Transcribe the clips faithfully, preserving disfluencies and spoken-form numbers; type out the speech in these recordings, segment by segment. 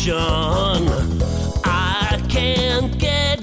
action. I can't get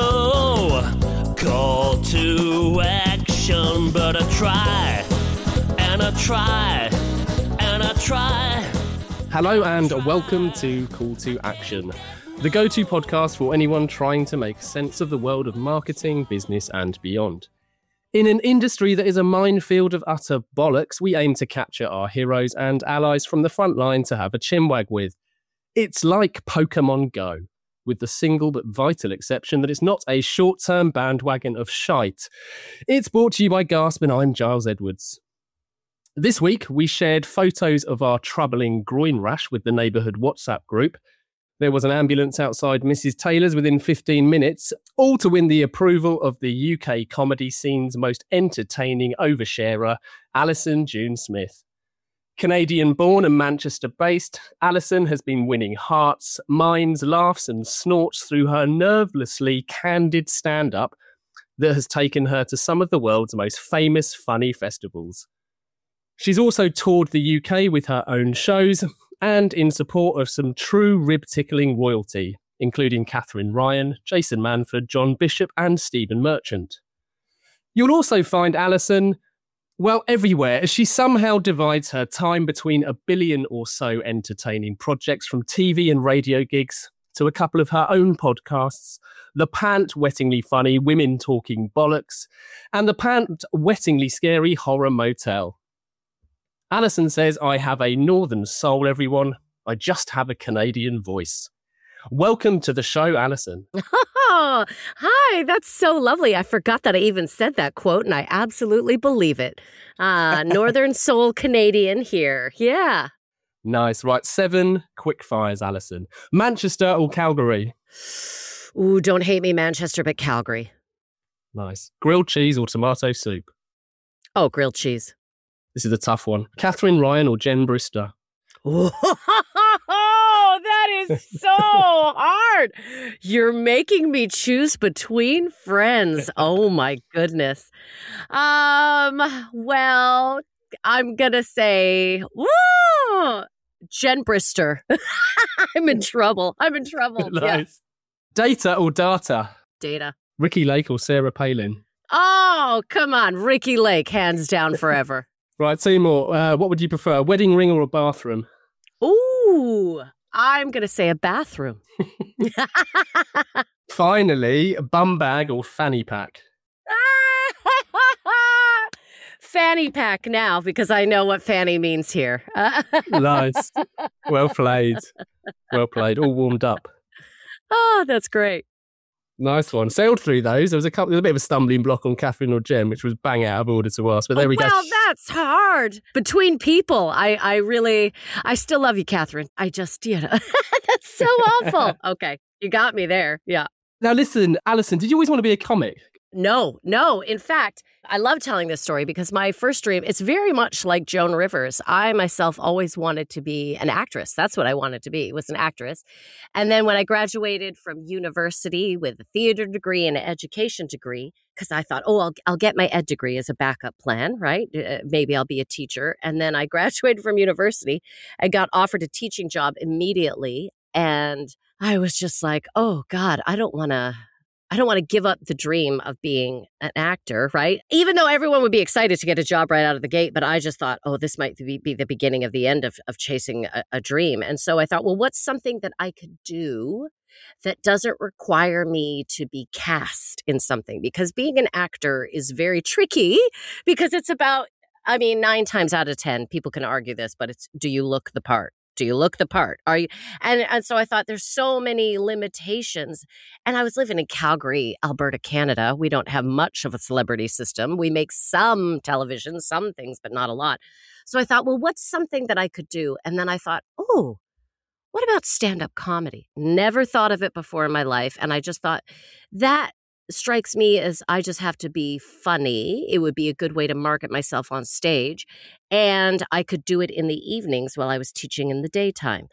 no call to action, but I try, and I try, and I try. Hello and welcome to Call to Action, the go-to podcast for anyone trying to make sense of the world of marketing, business and beyond. In an industry that is a minefield of utter bollocks, we aim to capture our heroes and allies from the front line to have a chinwag with. It's like Pokemon Go, with the single but vital exception that it's not a short-term bandwagon of shite. It's brought to you by Gasp and I'm Giles Edwards. This week, we shared photos of our troubling groin rash with the neighbourhood WhatsApp group. There was an ambulance outside Missus Taylor's within fifteen minutes, all to win the approval of the U K comedy scene's most entertaining oversharer, Alison June Smith. Canadian-born and Manchester-based, Alison has been winning hearts, minds, laughs and snorts through her nervelessly candid stand-up that has taken her to some of the world's most famous funny festivals. She's also toured the U K with her own shows and in support of some true rib-tickling royalty, including Catherine Ryan, Jason Manford, John Bishop and Stephen Merchant. You'll also find Alison, well, everywhere, as she somehow divides her time between a billion or so entertaining projects, from T V and radio gigs to a couple of her own podcasts, the pant-wettingly funny Women Talking Bollocks, and the pant-wettingly scary Horror Motel. Alison says, I have a northern soul, everyone. I just have a Canadian voice. Welcome to the show, Alison. Oh, hi. That's so lovely. I forgot that I even said that quote, and I absolutely believe it. Uh, northern soul Canadian here. Yeah. Nice. Right. Seven quick fires, Alison. Manchester or Calgary? Ooh, don't hate me, Manchester, but Calgary. Nice. Grilled cheese or tomato soup? Oh, grilled cheese. This is a tough one. Catherine Ryan or Jen Brister? Oh, that is so hard. You're making me choose between friends. Oh, my goodness. Um. Well, I'm going to say, woo, Jen Brister. I'm in trouble. I'm in trouble. Nice. Yeah. Data or data? Data. Ricki Lake or Sarah Palin? Oh, come on. Ricki Lake, hands down forever. Right, two more. Uh, what would you prefer, a wedding ring or a bathroom? Ooh, I'm going to say a bathroom. Finally, a bum bag or fanny pack? Fanny pack now, because I know what fanny means here. Nice. Well played. Well played. All warmed up. Oh, that's great. Nice one. Sailed through those. There was a couple. There was a bit of a stumbling block on Catherine or Jen, which was bang out of order to ask. But there oh, we well, go. Well, that's hard. Between people, I, I really, I still love you, Catherine. I just, you know, that's so awful. Okay, you got me there. Yeah. Now listen, Alison, did you always want to be a comic? No, no. In fact, I love telling this story because my first dream, it's very much like Joan Rivers. I myself always wanted to be an actress. That's what I wanted to be, was an actress. And then when I graduated from university with a theater degree and an education degree, because I thought, oh, I'll, I'll get my ed degree as a backup plan, right? Uh, maybe I'll be a teacher. And then I graduated from university. I got offered a teaching job immediately. And I was just like, oh, God, I don't want to. I don't want to give up the dream of being an actor, right? Even though everyone would be excited to get a job right out of the gate, but I just thought, oh, this might be, be the beginning of the end of, of chasing a, a dream. And so I thought, well, what's something that I could do that doesn't require me to be cast in something? Because being an actor is very tricky because it's about, I mean, nine times out of ten, people can argue this, but it's, do you look the part? Do you look the part? Are you? And, and so I thought there's so many limitations. And I was living in Calgary, Alberta, Canada. We don't have much of a celebrity system. We make some television, some things, but not a lot. So I thought, well, what's something that I could do? And then I thought, oh, what about stand-up comedy? Never thought of it before in my life. And I just thought that strikes me as I just have to be funny. It would be a good way to market myself on stage. And I could do it in the evenings while I was teaching in the daytime.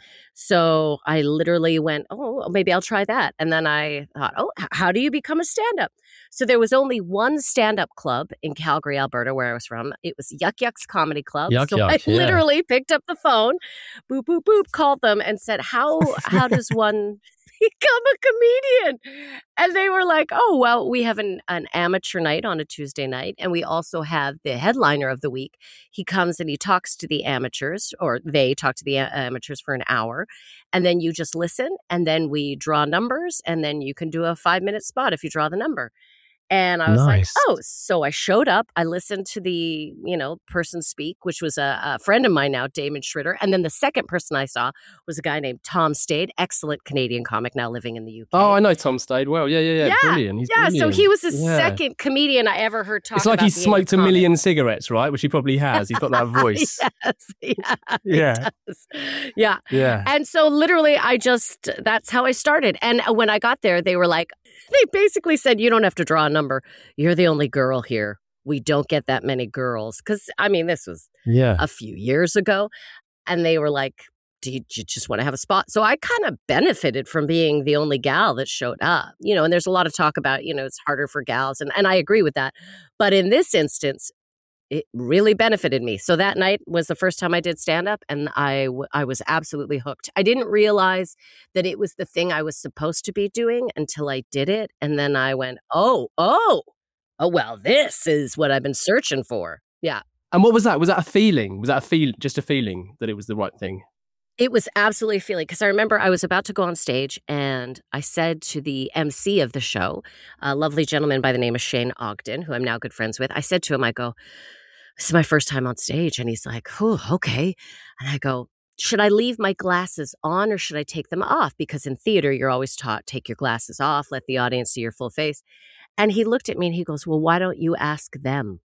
So I literally went, oh, maybe I'll try that. And then I thought, oh, h- how do you become a stand-up? So there was only one stand-up club in Calgary, Alberta, where I was from. It was Yuck Yucks Comedy Club. Yuck so Yuck, I yeah. literally picked up the phone, boop, boop, boop, called them and said, how how does one become a comedian? And they were like, oh, well, we have an, an amateur night on a Tuesday night. And we also have the headliner of the week. He comes and he talks to the amateurs, or they talk to the a- amateurs for an hour. And then you just listen. And then we draw numbers. And then you can do a five minute spot if you draw the number. And I was Nice. like, oh, so I showed up. I listened to the, you know, person speak, which was a, a friend of mine now, Damon Schritter. And then the second person I saw was a guy named Tom Stade, excellent Canadian comic now living in the U K. Oh, I know Tom Stade well. Yeah, yeah, yeah. Yeah, Brilliant. He's yeah, brilliant. so he was the Yeah. second comedian I ever heard talk It's like about he's being smoked a comic. million cigarettes, right? Which he probably has. He's got that voice. yes, yeah, Yeah. he does. Yeah. Yeah. And so literally I just, that's how I started. And when I got there, they were like, they basically said, you don't have to draw a number. You're the only girl here. We don't get that many girls. Because, I mean, this was Yeah. a few years ago. And they were like, do you, do you just want to have a spot? So I kind of benefited from being the only gal that showed up. You know, and there's a lot of talk about, you know, it's harder for gals. And, and I agree with that. But in this instance, it really benefited me. So that night was the first time I did stand up, and I, w- I was absolutely hooked. I didn't realize that it was the thing I was supposed to be doing until I did it. And then I went, oh, oh, oh, well, this is what I've been searching for. Yeah. And what was that? Was that a feeling? Was that a feel? Just a feeling that it was the right thing? It was absolutely a feeling, because I remember I was about to go on stage and I said to the M C of the show, a lovely gentleman by the name of Shane Ogden, who I'm now good friends with. I said to him, I go, this is my first time on stage. And he's like, oh, okay. And I go, should I leave my glasses on or should I take them off? Because in theater, you're always taught, take your glasses off, let the audience see your full face. And he looked at me and he goes, well, why don't you ask them?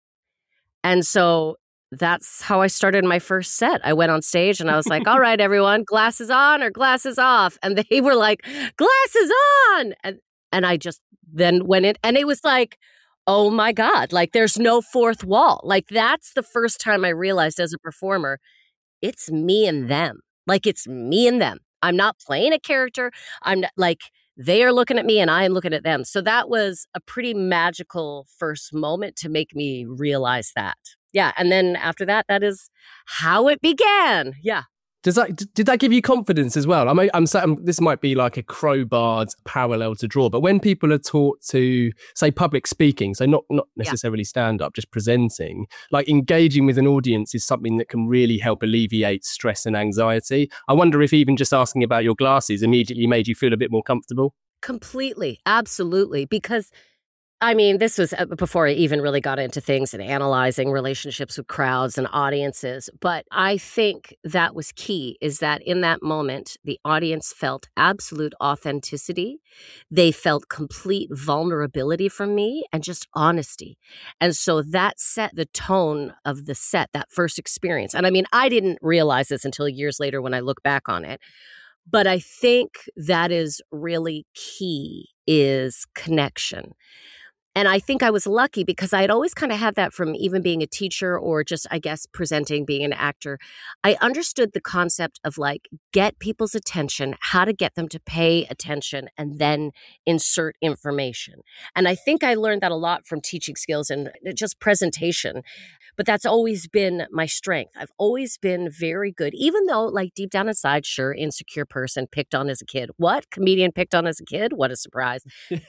And so that's how I started my first set. I went on stage and I was like, all right, everyone, glasses on or glasses off. And they were like, glasses on. And, and I just then went in, and it was like, oh my God, like there's no fourth wall. Like that's the first time I realized as a performer, it's me and them. Like it's me and them. I'm not playing a character. I'm not, like, they are looking at me and I am looking at them. So that was a pretty magical first moment to make me realize that. Yeah. And then after that, that is how it began. Yeah. Does that, did that give you confidence as well? I mean, I'm, I'm this might be like a crowbarred parallel to draw, but when people are taught to say public speaking, so not not necessarily stand up, just presenting, like engaging with an audience is something that can really help alleviate stress and anxiety. I wonder if even just asking about your glasses immediately made you feel a bit more comfortable. Completely. Absolutely. Because I mean, this was before I even really got into things and analyzing relationships with crowds and audiences. But I think that was key, is that in that moment, the audience felt absolute authenticity. They felt complete vulnerability from me and just honesty. And so that set the tone of the set, that first experience. And I mean, I didn't realize this until years later when I look back on it. But I think that is really key, is connection. And I think I was lucky because I had always kind of had that from even being a teacher or just, I guess, presenting, being an actor. I understood the concept of like, get people's attention, how to get them to pay attention, and then insert information. And I think I learned that a lot from teaching skills and just presentation. But that's always been my strength. I've always been very good, even though like deep down inside, sure, insecure person, picked on as a kid. What? Comedian picked on as a kid? What a surprise.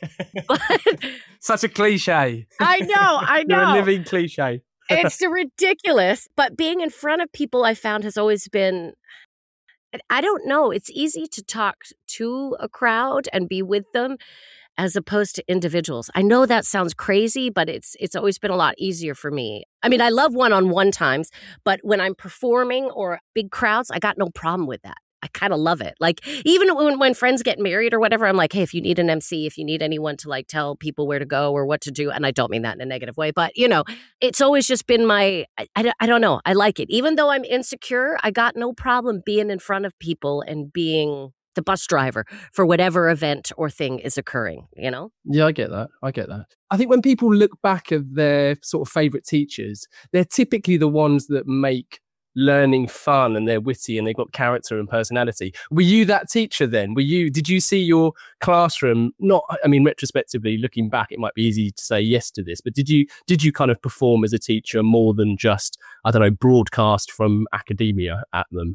But Such a cliche. I know, I know. You're a living cliche. It's ridiculous. But being in front of people, I found, has always been, I don't know, it's easy to talk to a crowd and be with them as opposed to individuals. I know that sounds crazy, but it's it's always been a lot easier for me. I mean, I love one-on-one times, but when I'm performing or big crowds, I got no problem with that. I kind of love it. Like, even when, when friends get married or whatever, I'm like, hey, if you need an M C, if you need anyone to like tell people where to go or what to do, and I don't mean that in a negative way, but you know, it's always just been my, I, I, I don't know, I like it. Even though I'm insecure, I got no problem being in front of people and being the bus driver for whatever event or thing is occurring, you know? Yeah, I get that. I get that. I think when people look back at their sort of favourite teachers, they're typically the ones that make learning fun and they're witty and they've got character and personality. Were you that teacher then? Were you, did you see your classroom, not, I mean, retrospectively, looking back, it might be easy to say yes to this, but did you, did you kind of perform as a teacher more than just, I don't know, broadcast from academia at them?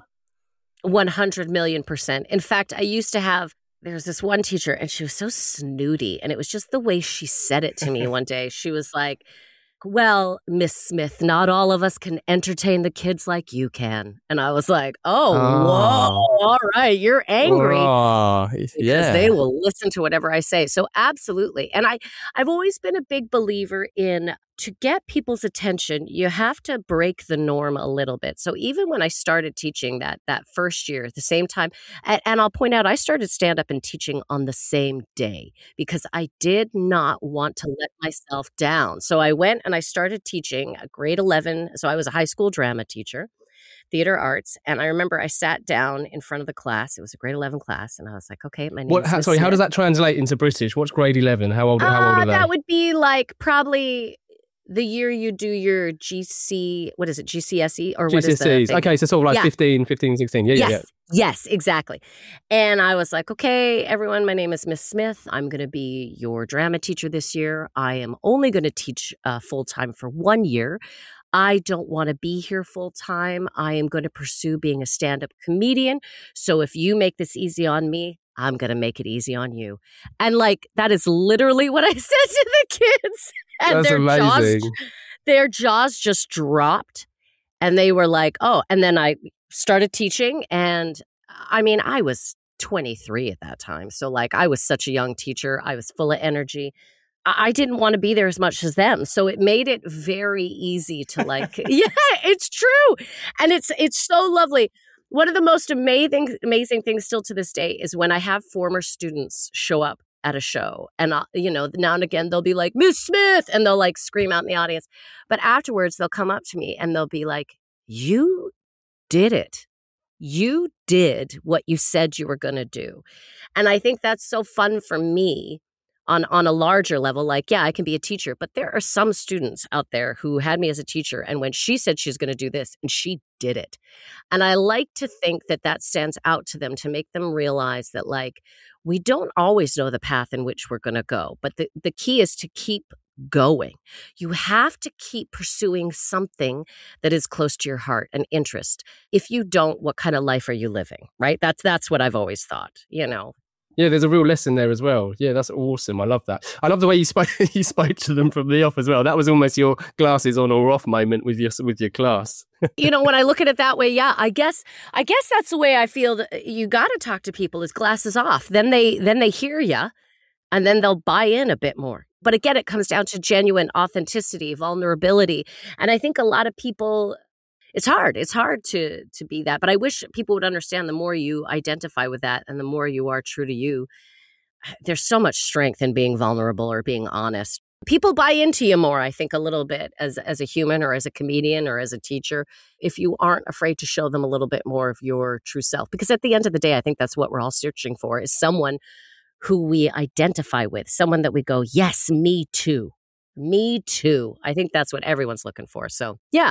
one hundred million percent. In fact, I used to have, there was this one teacher and she was so snooty, and it was just the way she said it to me one day. She was like, well, Miss Smith, not all of us can entertain the kids like you can. And I was like, oh, oh. whoa, all right, you're angry. Oh, because yeah. they will listen to whatever I say. So absolutely. And I, I've always been a big believer in, to get people's attention, you have to break the norm a little bit. So even when I started teaching that that first year, at the same time, and, and I'll point out, I started stand-up and teaching on the same day because I did not want to let myself down. So I went and I started teaching a grade eleven. So I was a high school drama teacher, theater arts. And I remember I sat down in front of the class. It was a grade eleven class. And I was like, okay, my name what, is how, Miss Sorry, Smith. how does that translate into British? What's grade eleven? How old, uh, how old are they? That would be like probably the year you do your G C, what is it, G C S E? Or what is G C S Es. the Okay, so sort of like yeah. fifteen, fifteen, sixteen. Yeah, yes, yeah, yeah. Yes, exactly. And I was like, okay, everyone, my name is Miss Smith. I'm going to be your drama teacher this year. I am only going to teach uh, full-time for one year. I don't want to be here full-time. I am going to pursue being a stand-up comedian. So if you make this easy on me, I'm going to make it easy on you. And like, that is literally what I said to the kids. And That's their amazing. jaws, their jaws just dropped. And they were like, oh, and then I started teaching. And I mean, I was twenty-three at that time. So like, I was such a young teacher. I was full of energy. I didn't want to be there as much as them. So it made it very easy to like, yeah, it's true. And it's, it's so lovely. One of the most amazing, amazing things still to this day is when I have former students show up at a show, and I'll, you know, now and again, they'll be like, Miss Smith, and they'll like scream out in the audience. But afterwards they'll come up to me and they'll be like, you did it. You did what you said you were going to do. And I think that's so fun for me on, on a larger level. Like, yeah, I can be a teacher, but there are some students out there who had me as a teacher. And when she said she's going to do this, and she did it. And I like to think that that stands out to them, to make them realize that like, we don't always know the path in which we're going to go. But the, the key is to keep going. You have to keep pursuing something that is close to your heart and interest. If you don't, what kind of life are you living? Right? That's that's what I've always thought, you know. Yeah, there's a real lesson there as well. Yeah, that's awesome. I love that. I love the way you spoke you spoke to them from the off as well. That was almost your glasses on or off moment with your with your class. You know, when I look at it that way, yeah, I guess I guess that's the way I feel. That you got to talk to people is glasses off. Then they then they hear you, and then they'll buy in a bit more. But again, it comes down to genuine authenticity, vulnerability, and I think a lot of people. It's hard. It's hard to to be that. But I wish people would understand the more you identify with that and the more you are true to you, there's so much strength in being vulnerable or being honest. People buy into you more, I think, a little bit as, as a human or as a comedian or as a teacher, if you aren't afraid to show them a little bit more of your true self. Because at the end of the day, I think that's what we're all searching for, is someone who we identify with, someone that we go, yes, me too. Me too. I think that's what everyone's looking for. So, yeah.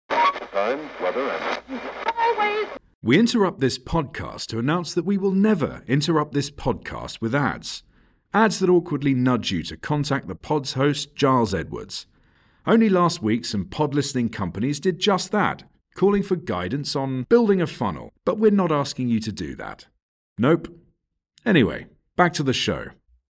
Time, weather, and... We interrupt this podcast to announce that we will never interrupt this podcast with ads. Ads that awkwardly nudge you to contact the pod's host, Giles Edwards. Only last week, some pod listening companies did just that, calling for guidance on building a funnel, but we're not asking you to do that. Nope. Anyway, back to the show.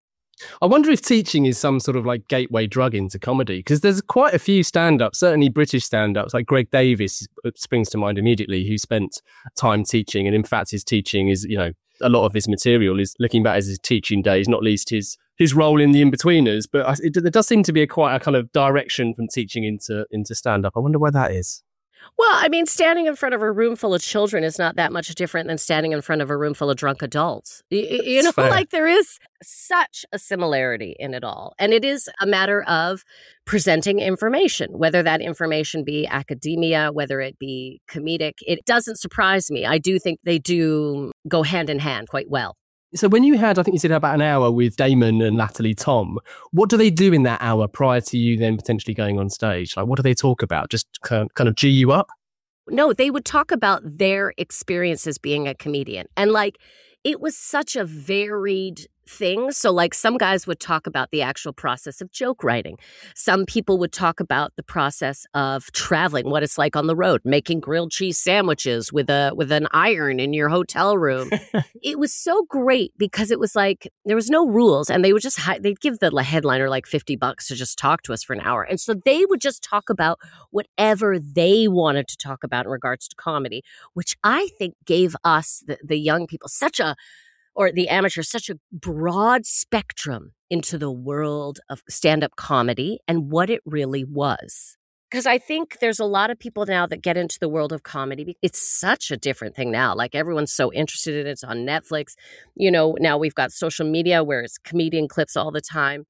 I wonder if teaching is some sort of like gateway drug into comedy, because there's quite a few stand-ups, certainly British stand-ups, like Greg Davis springs to mind immediately, who spent time teaching. And in fact, his teaching is, you know, a lot of his material is looking back at his teaching days, not least his his role in The Inbetweeners. But it, there does seem to be a quite a kind of direction from teaching into into stand-up. I wonder why that is. Well, I mean, standing in front of a room full of children is not that much different than standing in front of a room full of drunk adults. You, you know, fair. like there is such a similarity in it all. And it is a matter of presenting information, whether that information be academia, whether it be comedic. It doesn't surprise me. I do think they do go hand in hand quite well. So when you had, I think you said about an hour with Damon and latterly Tom, what do they do in that hour prior to you then potentially going on stage? Like, what do they talk about? Just kind of G you up? No, they would talk about their experiences being a comedian. And like, it was such a varied thing. So like some guys would talk about the actual process of joke writing. Some people would talk about the process of traveling, what it's like on the road, making grilled cheese sandwiches with a with an iron in your hotel room. It was so great because it was like there was no rules, and they would just hi- they'd give the headliner like fifty bucks to just talk to us for an hour. And so they would just talk about whatever they wanted to talk about in regards to comedy, which I think gave us the, the young people such a or the amateurs, such a broad spectrum into the world of stand-up comedy and what it really was. Because I think there's a lot of people now that get into the world of comedy. It's such a different thing now. Like everyone's so interested in it. It's on Netflix. You know, now we've got social media where it's comedian clips all the time.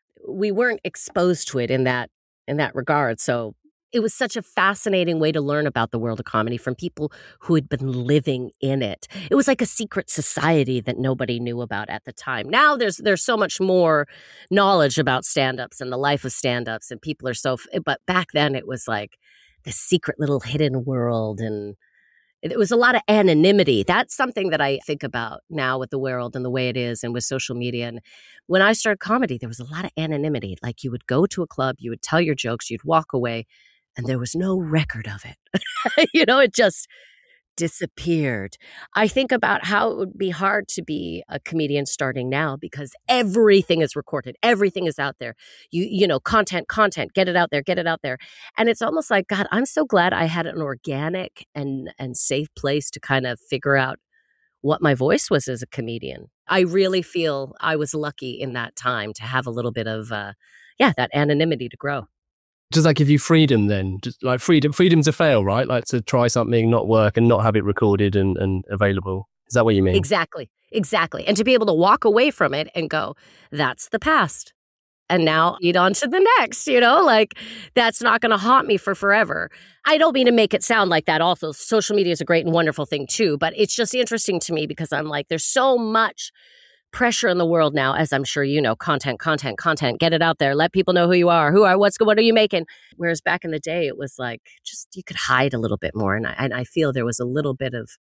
We weren't exposed to it in that in that regard. So it was such a fascinating way to learn about the world of comedy from people who had been living in it. It was like a secret society that nobody knew about at the time. Now there's there's so much more knowledge about stand-ups and the life of stand-ups, and people are so, but back then it was like this secret little hidden world, and it was a lot of anonymity. That's something that I think about now with the world and the way it is and with social media. And when I started comedy, there was a lot of anonymity. Like you would go to a club, you would tell your jokes, you'd walk away, and there was no record of it. You know, it just disappeared. I think about how it would be hard to be a comedian starting now because everything is recorded. Everything is out there. You, you know, content, content, get it out there, get it out there. And it's almost like, God, I'm so glad I had an organic and, and safe place to kind of figure out what my voice was as a comedian. I really feel I was lucky in that time to have a little bit of, uh, yeah, that anonymity to grow. Does that give you freedom then? Just like freedom, freedom to fail, right? Like to try something, not work, and not have it recorded and, and available. Is that what you mean? Exactly. Exactly. And to be able to walk away from it and go, that's the past. And now lead on to the next, you know, like that's not going to haunt me for forever. I don't mean to make it sound like that. Also, social media is a great and wonderful thing too, but it's just interesting to me because I'm like, there's so much pressure in the world now, as I'm sure you know, content, content, content, get it out there. Let people know who you are, who are, what's, what are you making? Whereas back in the day, it was like, just, you could hide a little bit more. And I, and I feel there was a little bit of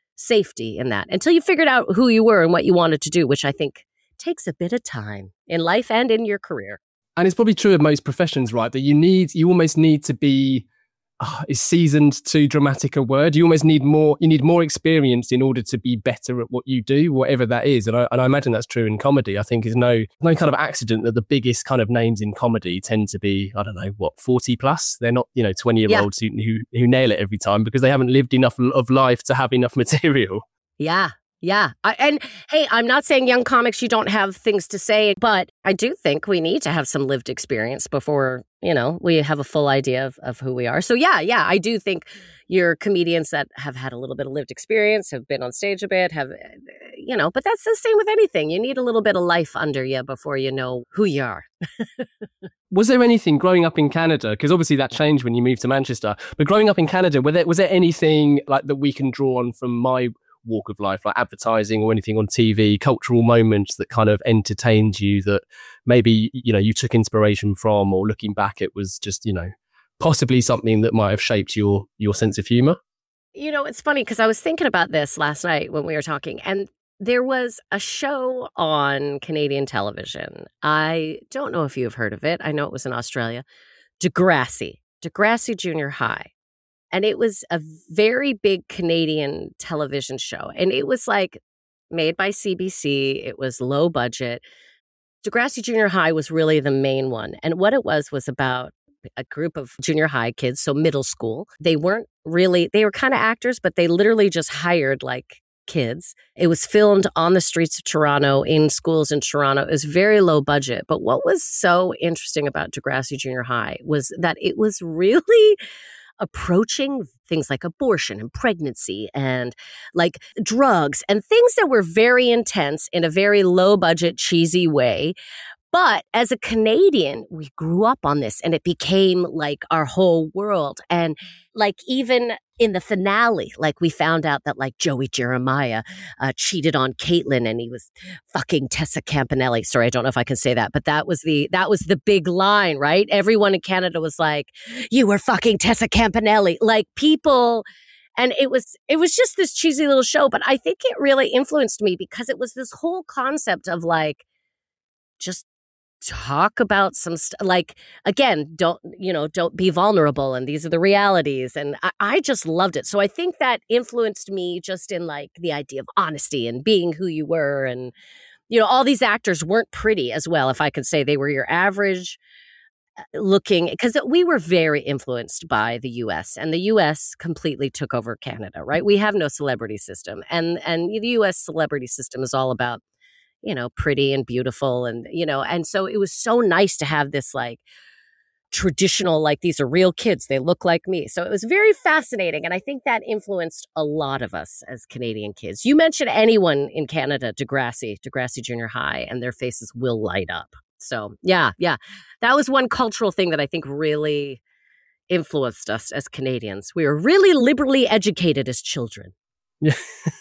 safety in that until you figured out who you were and what you wanted to do, which I think takes a bit of time in life and in your career. And it's probably true of most professions, right? That you need, you almost need to be, oh, is seasoned too dramatic a word? You almost need more, you need more experience in order to be better at what you do, whatever that is. And I, and I imagine that's true in comedy. I think it's no, no kind of accident that the biggest kind of names in comedy tend to be, I don't know, what, forty plus? They're not, you know, twenty year olds yeah. who, who, who nail it every time because they haven't lived enough of life to have enough material. Yeah. Yeah. I, and hey, I'm not saying young comics, you don't have things to say, but I do think we need to have some lived experience before, you know, we have a full idea of, of who we are. So yeah, yeah, I do think you're comedians that have had a little bit of lived experience, have been on stage a bit, have, you know, but that's the same with anything. You need a little bit of life under you before you know who you are. Was there anything growing up in Canada? Because obviously that changed when you moved to Manchester, but growing up in Canada, were there, was there anything like that we can draw on from my walk of life, like advertising or anything on T V, cultural moments that kind of entertained you that maybe, you know, you took inspiration from, or looking back, it was just, you know, possibly something that might have shaped your your sense of humor? You know, it's funny because I was thinking about this last night when we were talking, and there was a show on Canadian television. I don't know if you've heard of it. I know it was in Australia. Degrassi, Degrassi Junior High. And it was a very big Canadian television show. And it was like made by C B C. It was low budget. Degrassi Junior High was really the main one. And what it was was about a group of junior high kids, so middle school. They weren't really, they were kind of actors, but they literally just hired like kids. It was filmed on the streets of Toronto, in schools in Toronto. It was very low budget. But what was so interesting about Degrassi Junior High was that it was really approaching things like abortion and pregnancy and like drugs and things that were very intense in a very low budget, cheesy way. But as a Canadian, we grew up on this and it became like our whole world. And like even in the finale, like we found out that like Joey Jeremiah uh, cheated on Caitlyn and he was fucking Tessa Campanelli. Sorry, I don't know if I can say that, but that was the that was the big line, right? Everyone in Canada was like, you were fucking Tessa Campanelli. Like people, and it was it was just this cheesy little show. But I think it really influenced me because it was this whole concept of like, just talk about some st- like again don't you know don't be vulnerable and these are the realities, and I-, I just loved it. So I think that influenced me just in like the idea of honesty and being who you were. And you know, all these actors weren't pretty as well, if I could say. They were your average looking, because we were very influenced by the U S, and the U S completely took over Canada, right? We have no celebrity system, and and the U S celebrity system is all about, you know, pretty and beautiful. And, you know, and so it was so nice to have this like traditional, like these are real kids. They look like me. So it was very fascinating. And I think that influenced a lot of us as Canadian kids. You mentioned anyone in Canada, Degrassi, Degrassi Junior High, and their faces will light up. So yeah, yeah. That was one cultural thing that I think really influenced us as Canadians. We were really liberally educated as children. Yeah.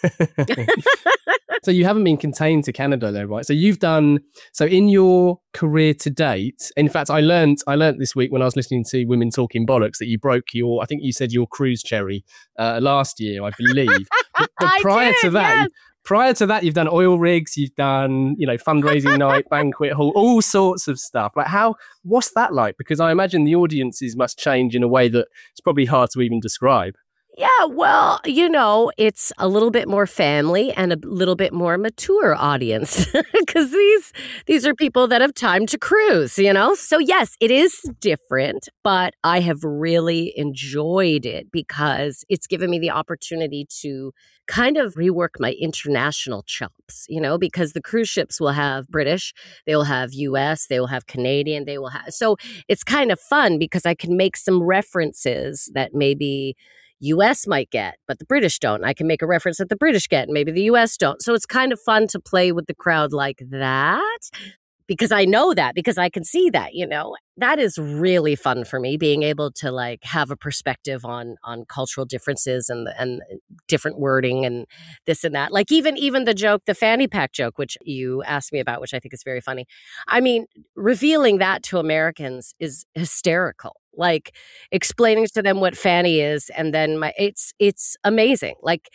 So you haven't been contained to Canada though, right? So you've done, so in your career to date, in fact, I learned, I learned this week when I was listening to Women Talking Bollocks that you broke your, I think you said your cruise cherry uh, last year, I believe. But, but prior did, to that, yes. prior to that, you've done oil rigs, you've done, you know, fundraising night, banquet hall, all sorts of stuff. Like how, what's that like? Because I imagine the audiences must change in a way that it's probably hard to even describe. Yeah, well, you know, it's a little bit more family and a little bit more mature audience because these these are people that have time to cruise, you know? So yes, it is different, but I have really enjoyed it because it's given me the opportunity to kind of rework my international chops, you know, because the cruise ships will have British, they will have U S, they will have Canadian, they will have. So it's kind of fun because I can make some references that maybe U S might get, but the British don't. I can make a reference that the British get and maybe the U S don't. So it's kind of fun to play with the crowd like that because I know that, because I can see that, you know. That is really fun for me, being able to like have a perspective on on cultural differences and and different wording and this and that. Like even even the joke, the fanny pack joke, which you asked me about, which I think is very funny. I mean, revealing that to Americans is hysterical. Like explaining to them what fanny is, and then my it's it's amazing. Like,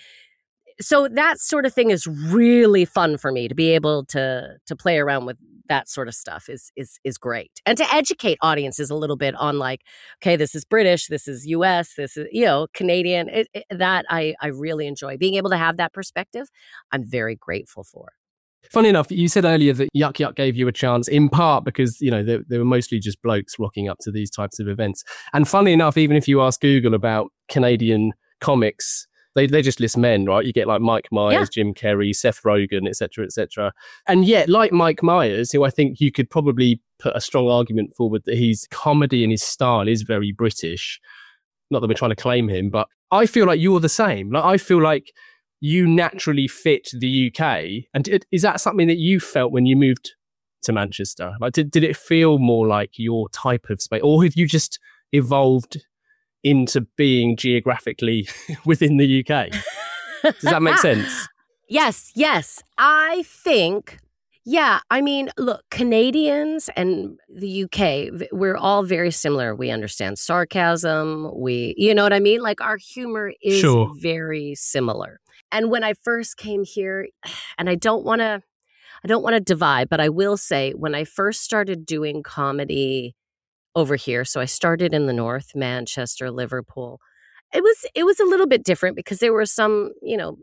so that sort of thing is really fun for me to be able to to play around with. That sort of stuff is is is great, and to educate audiences a little bit on like, okay, this is British, this is U S, this is, you know, Canadian. It, it, that I I really enjoy being able to have that perspective. I'm very grateful for. Funny enough, you said earlier that Yuk Yuk gave you a chance in part because, you know, they, they were mostly just blokes rocking up to these types of events. And funny enough, even if you ask Google about Canadian comics, They they just list men, right? You get like Mike Myers, yeah. Jim Carrey, Seth Rogen, et cetera, et cetera. And yet, like Mike Myers, who I think you could probably put a strong argument forward that his comedy and his style is very British. Not that we're trying to claim him, but I feel like you're the same. Like I feel like you naturally fit the U K. And is that something that you felt when you moved to Manchester? Like, did, did it feel more like your type of space? Or have you just evolved into being geographically within the U K? Does that make sense? Yes, yes. I think, yeah, I mean, look, Canadians and the U K, we're all very similar. We understand sarcasm. We, you know what I mean? Like our humor is sure. very similar. And when I first came here, and I don't want to, I don't want to divide, but I will say when I first started doing comedy over here. So I started in the north, Manchester, Liverpool. It was it was a little bit different because there were some, you know,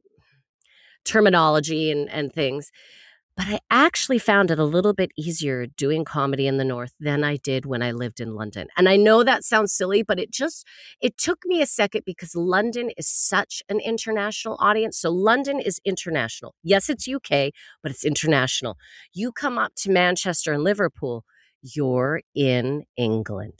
terminology and, and things. But I actually found it a little bit easier doing comedy in the north than I did when I lived in London. And I know that sounds silly, but it just, it took me a second because London is such an international audience. So London is international. Yes, it's U K, but it's international. You come up to Manchester and Liverpool, you're in England.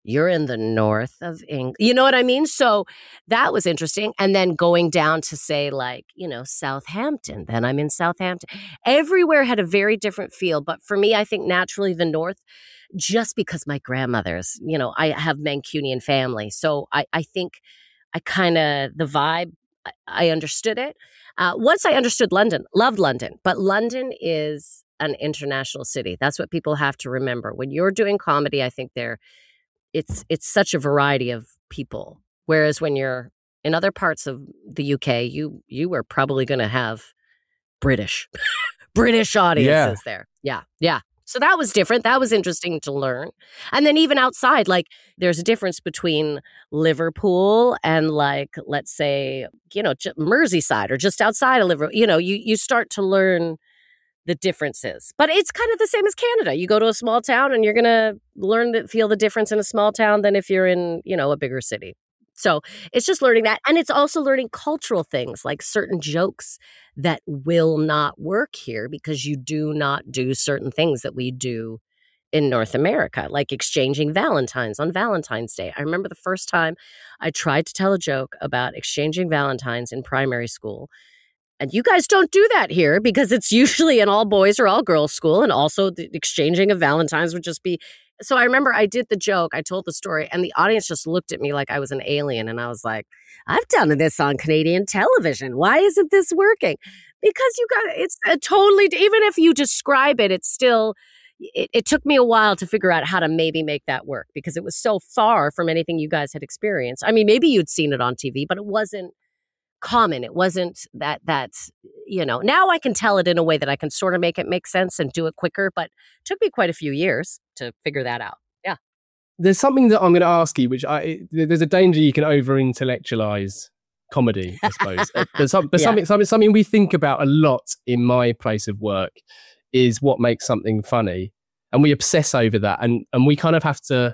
you're in the north of England. You know what I mean? So that was interesting. And then going down to say like, you know, Southampton, then I'm in Southampton. Everywhere had a very different feel. But for me, I think naturally the north, just because my grandmother's, you know, I have Mancunian family. So I, I think I kind of, the vibe, I, I understood it. Uh, once I understood London, loved London. But London is an international city. That's what people have to remember. When you're doing comedy, I think they're, It's it's such a variety of people. Whereas when you're in other parts of the U K, you you were probably going to have British British audiences Yeah. there. Yeah, yeah. So that was different. That was interesting to learn. And then even outside, like there's a difference between Liverpool and like, let's say, you know, J- Merseyside or just outside of Liverpool. You know, you you start to learn the differences. But it's kind of the same as Canada. You go to a small town and you're going to learn to feel the difference in a small town than if you're in, you know, a bigger city. So it's just learning that. And it's also learning cultural things like certain jokes that will not work here because you do not do certain things that we do in North America, like exchanging Valentines on Valentine's Day. I remember the first time I tried to tell a joke about exchanging Valentines in primary school. And you guys don't do that here because it's usually an all boys or all girls school. And also the exchanging of Valentines would just be. So I remember I did the joke, I told the story, and the audience just looked at me like I was an alien. And I was like, I've done this on Canadian television. Why isn't this working? Because you got, it's a totally, even if you describe it, it's still, it, it took me a while to figure out how to maybe make that work because it was so far from anything you guys had experienced. I mean, maybe you'd seen it on T V, but it wasn't common. It wasn't that, that, you know, now I can tell it in a way that I can sort of make it make sense and do it quicker, but it took me quite a few years to figure that out. Yeah. There's something that I'm going to ask you, which I, there's a danger you can over intellectualize comedy, I suppose. Uh, there's some, there's Yeah. something, something, something we think about a lot in my place of work is what makes something funny. And we obsess over that. And, and we kind of have to,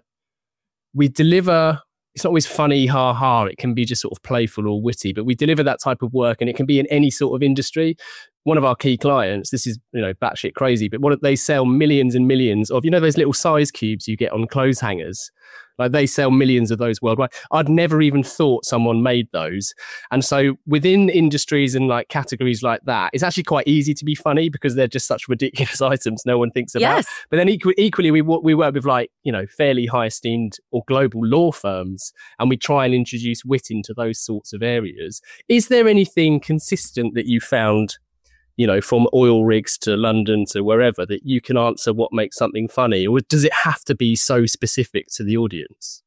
we deliver, it's not always funny, ha ha. It can be just sort of playful or witty, but we deliver that type of work and it can be in any sort of industry. One of our key clients, this is, you know, batshit crazy, but what they sell millions and millions of, you know, those little size cubes you get on clothes hangers. Like they sell millions of those worldwide. I'd never even thought someone made those. And so within industries and like categories like that, it's actually quite easy to be funny because they're just such ridiculous items no one thinks about. Yes. But then equally, equally we, we work with like, you know, fairly high esteemed or global law firms and we try and introduce wit into those sorts of areas. Is there anything consistent that you found, you know, from oil rigs to London to wherever, that you can answer what makes something funny? Or does it have to be so specific to the audience?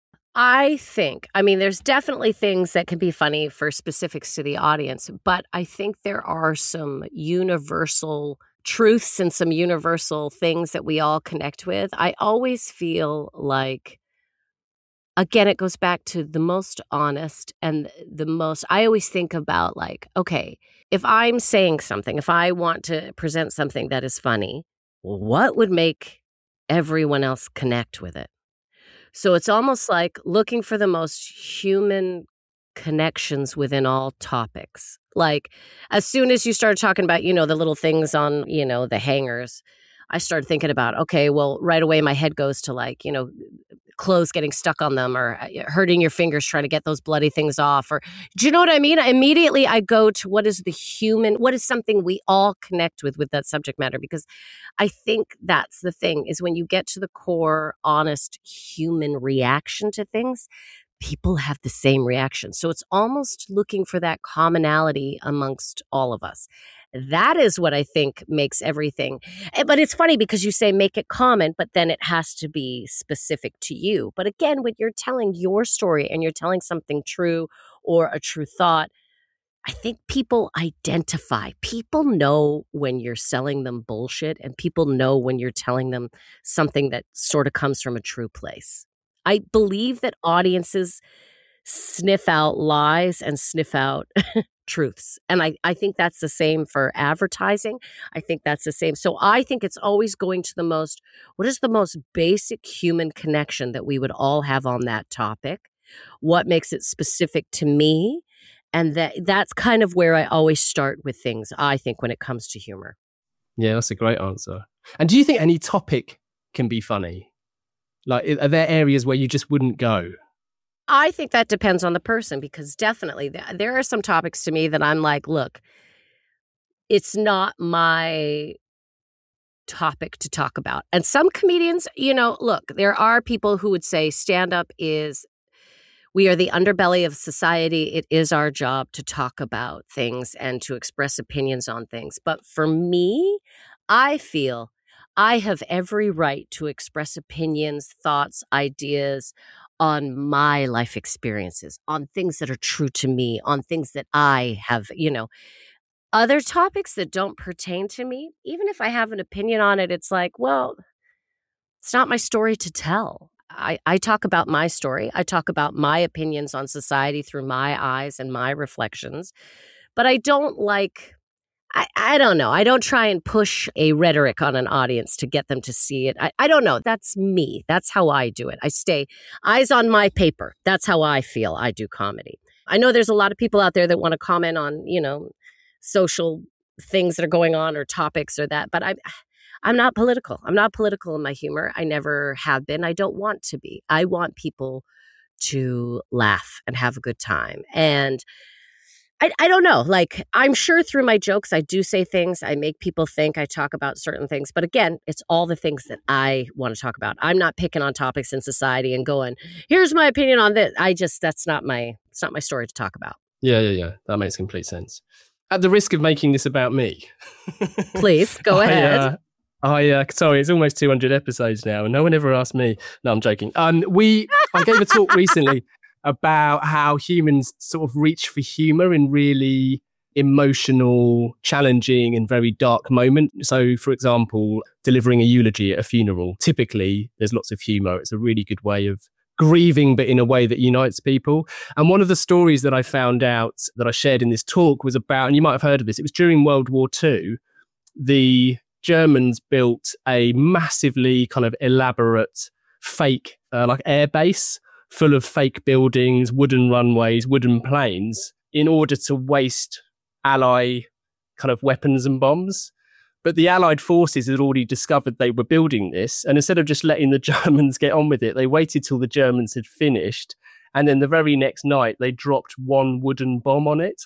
I think, I mean, there's definitely things that can be funny for specifics to the audience, but I think there are some universal truths and some universal things that we all connect with. I always feel like, again, it goes back to the most honest and the most, I always think about like, okay, if I'm saying something, if I want to present something that is funny, what would make everyone else connect with it? So it's almost like looking for the most human connections within all topics. Like as soon as you started talking about, you know, the little things on, you know, the hangers, I started thinking about, okay, well, right away my head goes to like, you know, clothes getting stuck on them or hurting your fingers trying to get those bloody things off. Or do you know what I mean? Immediately I go to what is the human, what is something we all connect with with that subject matter? Because I think that's the thing is when you get to the core, honest human reaction to things, people have the same reaction. So it's almost looking for that commonality amongst all of us. That is what I think makes everything. But it's funny because you say make it common, but then it has to be specific to you. But again, when you're telling your story and you're telling something true or a true thought, I think people identify. People know when you're selling them bullshit and people know when you're telling them something that sort of comes from a true place. I believe that audiences sniff out lies and sniff out truths. And I, I think that's the same for advertising. I think that's the same. So I think it's always going to the most, what is the most basic human connection that we would all have on that topic? What makes it specific to me? And that that's kind of where I always start with things, I think, when it comes to humor. Yeah, that's a great answer. And do you think any topic can be funny? Like, are there areas where you just wouldn't go? I think that depends on the person, because definitely there are some topics to me that I'm like, look, it's not my topic to talk about. And some comedians, you know, look, there are people who would say stand-up is, we are the underbelly of society. It is our job to talk about things and to express opinions on things. But for me, I feel I have every right to express opinions, thoughts, ideas on my life experiences, on things that are true to me, on things that I have, you know. Other topics that don't pertain to me, even if I have an opinion on it, it's like, well, it's not my story to tell. I, I talk about my story. I talk about my opinions on society through my eyes and my reflections. But I don't like, I, I don't know. I don't try and push a rhetoric on an audience to get them to see it. I, I don't know. That's me. That's how I do it. I stay eyes on my paper. That's how I feel I do comedy. I know there's a lot of people out there that want to comment on, you know, social things that are going on or topics or that. But I'm, I'm not political. I'm not political in my humor. I never have been. I don't want to be. I want people to laugh and have a good time. And I, I don't know, like, I'm sure through my jokes, I do say things. I make people think, I talk about certain things. But again, it's all the things that I want to talk about. I'm not picking on topics in society and going, here's my opinion on this. I just, that's not my, it's not my story to talk about. Yeah, yeah, yeah. That makes complete sense. At the risk of making this about me. Please, go ahead. I, uh, I uh, sorry, it's almost two hundred episodes now, and no one ever asked me. No, I'm joking. Um, we, I gave a talk recently about how humans sort of reach for humor in really emotional, challenging, and very dark moments. So, for example, delivering a eulogy at a funeral. Typically, there's lots of humor. It's a really good way of grieving, but in a way that unites people. And one of the stories that I found out that I shared in this talk was about, and you might have heard of this, it was during World War Two, the Germans built a massively kind of elaborate fake uh, like air base full of fake buildings, wooden runways, wooden planes, in order to waste Ally kind of weapons and bombs. But the Allied forces had already discovered they were building this. And instead of just letting the Germans get on with it, they waited till the Germans had finished. And then the very next night, they dropped one wooden bomb on it,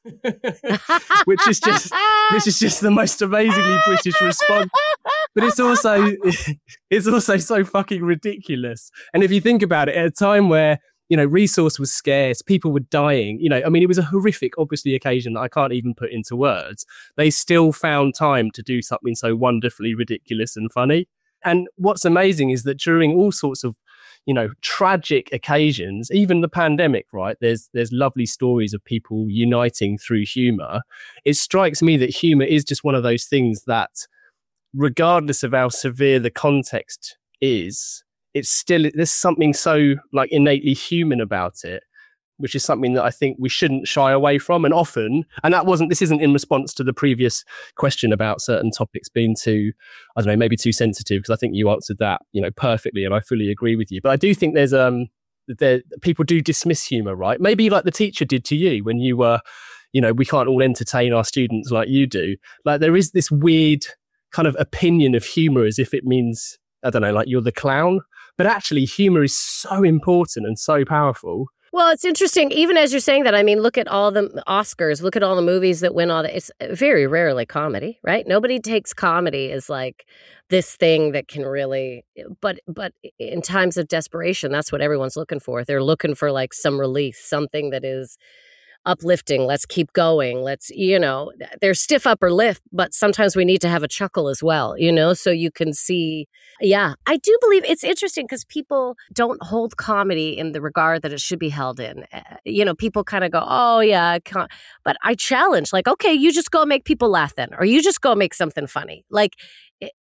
which is just which is just the most amazingly British response. But it's also it's also so fucking ridiculous. And if you think about it, at a time where, you know, resource was scarce, people were dying, you know, I mean, it was a horrific, obviously, occasion that I can't even put into words. They still found time to do something so wonderfully ridiculous and funny. And what's amazing is that during all sorts of, you know, tragic occasions, even the pandemic, right, there's there's lovely stories of people uniting through humor. It strikes me that humor is just one of those things that, regardless of how severe the context is, it's still, there's something so like innately human about it, which is something that I think we shouldn't shy away from. And often, and that wasn't, this isn't in response to the previous question about certain topics being too, I don't know, maybe too sensitive, because I think you answered that, you know, perfectly, and I fully agree with you. But I do think there's, um, there, people do dismiss humor, right? Maybe like the teacher did to you when you were, you know, we can't all entertain our students like you do. Like, there is this weird kind of opinion of humor as if it means, I don't know, like you're the clown. But actually, humor is so important and so powerful. Well, it's interesting. Even as you're saying that, I mean, look at all the Oscars. Look at all the movies that win all the. It's very rarely comedy, right? Nobody takes comedy as like this thing that can really. But but in times of desperation, that's what everyone's looking for. They're looking for like some release, something that is uplifting. Let's keep going. Let's, you know, there's stiff upper lip, but sometimes we need to have a chuckle as well, you know, so you can see. Yeah, I do believe it's interesting because people don't hold comedy in the regard that it should be held in. Uh, you know, people kind of go, oh, yeah, I can't. But I challenge, like, okay, you just go make people laugh then, or you just go make something funny. Like, it,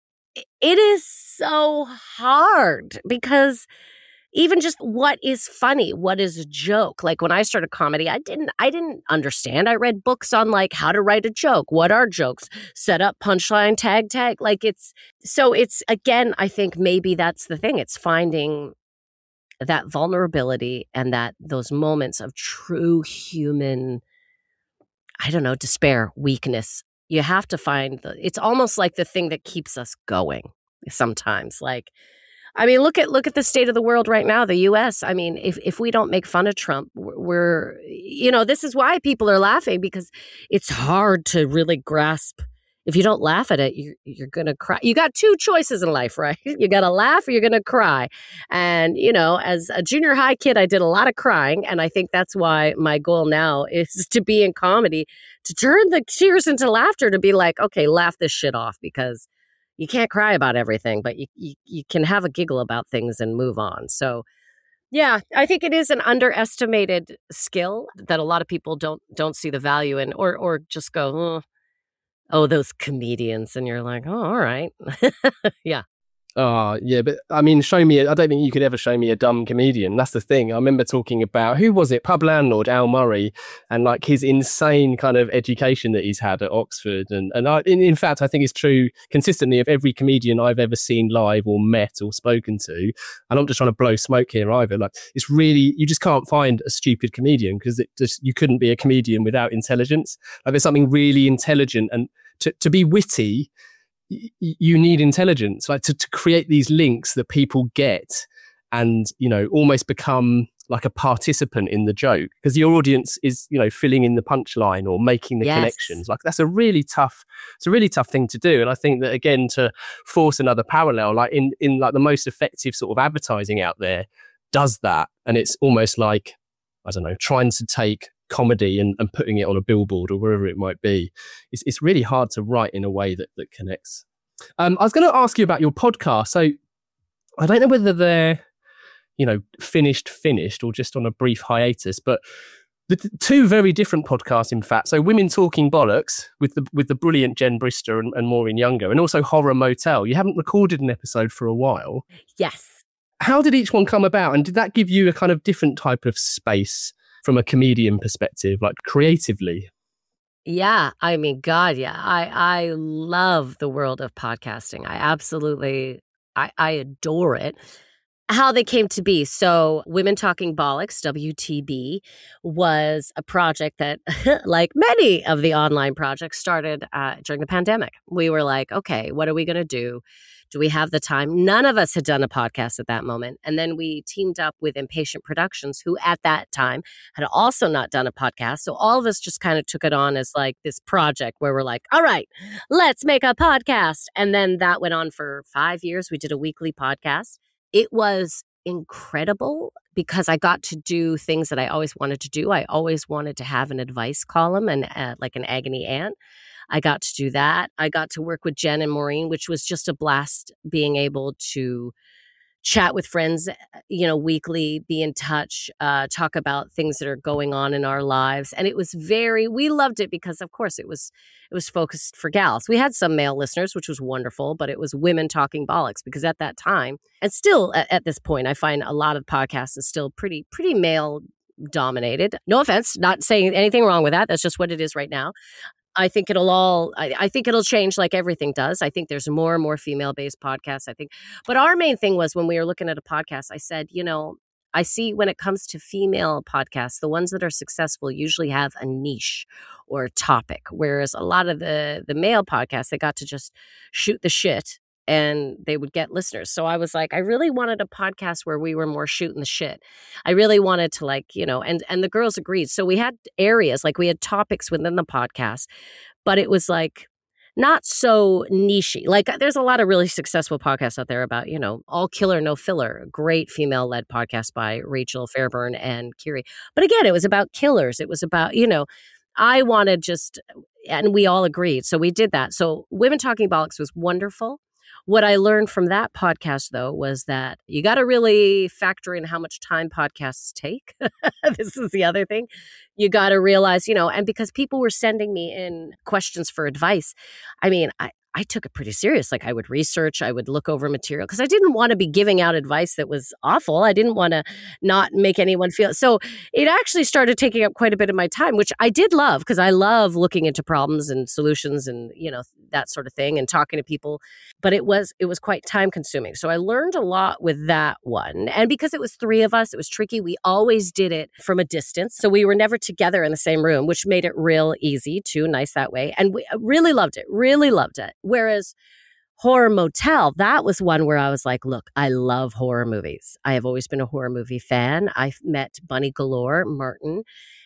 it is so hard because even just what is funny, what is a joke? Like when I started comedy, I didn't I didn't understand. I read books on like how to write a joke. What are jokes? Set up, punchline, tag, tag. Like it's so it's again, I think maybe that's the thing. It's finding that vulnerability and that those moments of true human, I don't know, despair, weakness. You have to find the, it's almost like the thing that keeps us going sometimes. Like, I mean, look at look at the state of the world right now, the U S. I mean, if, if we don't make fun of Trump, we're, you know, this is why people are laughing, because it's hard to really grasp. If you don't laugh at it, you're, you're going to cry. You got two choices in life, right? You got to laugh or you're going to cry. And, you know, as a junior high kid, I did a lot of crying. And I think that's why my goal now is to be in comedy, to turn the tears into laughter, to be like, okay, laugh this shit off, because you can't cry about everything, but you, you, you can have a giggle about things and move on. So, yeah, I think it is an underestimated skill that a lot of people don't don't see the value in, or or just go, oh, oh those comedians. And you're like, oh, all right. Yeah. Oh, yeah, but I mean, show me, I don't think you could ever show me a dumb comedian. That's the thing. I remember talking about, who was it? Pub landlord, Al Murray, and like his insane kind of education that he's had at Oxford. And, and I, in, in fact, I think it's true consistently of every comedian I've ever seen live or met or spoken to. And I'm just trying to blow smoke here either. Like, it's really, you just can't find a stupid comedian, because it just, you couldn't be a comedian without intelligence. Like, there's something really intelligent, and to, to be witty, you need intelligence, like to, to create these links that people get and, you know, almost become like a participant in the joke, because your audience is, you know, filling in the punchline or making the yes. connections. Like, that's a really tough, it's a really tough thing to do. And I think that, again, to force another parallel, like in, in like the most effective sort of advertising out there does that. And it's almost like, I don't know, trying to take comedy and, and putting it on a billboard or wherever it might be. It's, it's really hard to write in a way that, that connects. Um, I was going to ask you about your podcast. So I don't know whether they're, you know, finished, finished or just on a brief hiatus, but the t- two very different podcasts, in fact. So Women Talking Bollocks with the with the brilliant Jen Brister and, and Maureen Younger, and also Horror Motel. You haven't recorded an episode for a while. Yes. How did each one come about? And did that give you a kind of different type of space from a comedian perspective, like creatively? Yeah, I mean, God, yeah. I, I love the world of podcasting. I absolutely, I, I adore it. How they came to be. So Women Talking Bollocks, W T B, was a project that, like many of the online projects, started uh, during the pandemic. We were like, okay, what are we going to do? Do we have the time? None of us had done a podcast at that moment. And then we teamed up with Impatient Productions, who at that time had also not done a podcast. So all of us just kind of took it on as like this project where we're like, all right, let's make a podcast. And then that went on for five years. We did a weekly podcast. It was incredible because I got to do things that I always wanted to do. I always wanted to have an advice column and uh, like an agony aunt. I got to do that. I got to work with Jen and Maureen, which was just a blast, being able to chat with friends, you know, weekly, be in touch, uh, talk about things that are going on in our lives. And it was very, we loved it because, of course, it was it was focused for gals. We had some male listeners, which was wonderful, but it was Women Talking Bollocks, because at that time, and still at, at this point, I find a lot of podcasts is still pretty, pretty male dominated. No offense, not saying anything wrong with that. That's just what it is right now. I think it'll all, I, I think it'll change like everything does. I think there's more and more female-based podcasts, I think. But our main thing was when we were looking at a podcast, I said, you know, I see when it comes to female podcasts, the ones that are successful usually have a niche or a topic, whereas a lot of the, the male podcasts, they got to just shoot the shit and they would get listeners. So I was like, I really wanted a podcast where we were more shooting the shit. I really wanted to, like, you know, and, and the girls agreed. So we had areas, like we had topics within the podcast, but it was like not so nichey. Like there's a lot of really successful podcasts out there about, you know, all killer, no filler, great female-led podcast by Rachel Fairburn and Kiri. But again, it was about killers. It was about, you know, I wanted just, and we all agreed. So we did that. So Women Talking Bollocks was wonderful. What I learned from that podcast, though, was that you got to really factor in how much time podcasts take. This is the other thing. You got to realize, you know, and because people were sending me in questions for advice, I mean, I, I took it pretty serious. Like I would research, I would look over material because I didn't want to be giving out advice that was awful. I didn't want to not make anyone feel. So it actually started taking up quite a bit of my time, which I did love because I love looking into problems and solutions and, you know, that sort of thing and talking to people. But it was it was quite time consuming. So I learned a lot with that one. And because it was three of us, it was tricky. We always did it from a distance. So we were never together in the same room, which made it real easy too. Nice that way. And we really loved it. Really loved it. Whereas Horror Motel, that was one where I was like, look, I love horror movies. I have always been a horror movie fan. I've met Bunny Galore, Martin,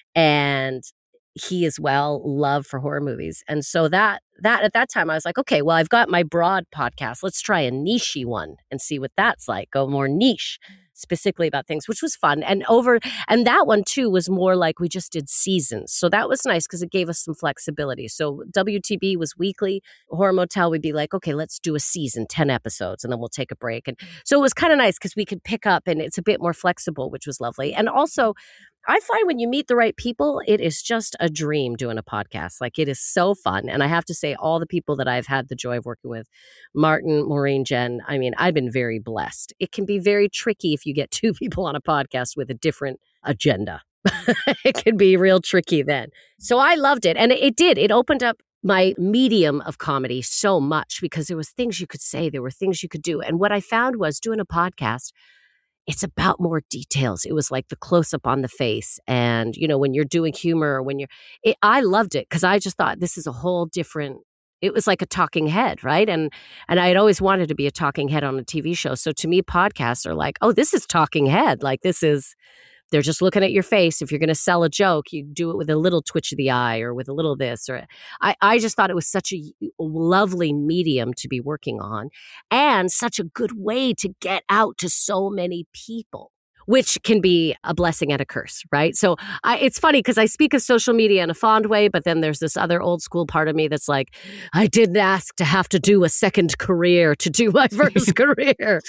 and he as well love for horror movies. And so that that at that time I was like, okay, well, I've got my broad podcast. Let's try a niche-y one and see what that's like. Go more niche, specifically about things, which was fun. And over and that one too was more like we just did seasons. So that was nice because it gave us some flexibility. So W T B was weekly. Horror Motel would be like, okay, let's do a season, ten episodes, and then we'll take a break. And so it was kind of nice because we could pick up and it's a bit more flexible, which was lovely. And also I find when you meet the right people, it is just a dream doing a podcast. Like it is so fun. And I have to say, all the people that I've had the joy of working with, Martin, Maureen, Jen, I mean, I've been very blessed. It can be very tricky if you get two people on a podcast with a different agenda. It can be real tricky then. So I loved it. And it did. It opened up my medium of comedy so much because there was things you could say. There were things you could do. And what I found was doing a podcast, it's about more details. It was like the close up on the face. And, you know, when you're doing humor, when you're, it, I loved it because I just thought this is a whole different, it was like a talking head, right? And, and I had always wanted to be a talking head on a T V show. So to me, podcasts are like, oh, this is talking head. Like this is, they're just looking at your face. If you're going to sell a joke, you do it with a little twitch of the eye or with a little this. Or I, I just thought it was such a lovely medium to be working on and such a good way to get out to so many people, which can be a blessing and a curse, right? So I, it's funny because I speak of social media in a fond way, but then there's this other old school part of me that's like, I didn't ask to have to do a second career to do my first career.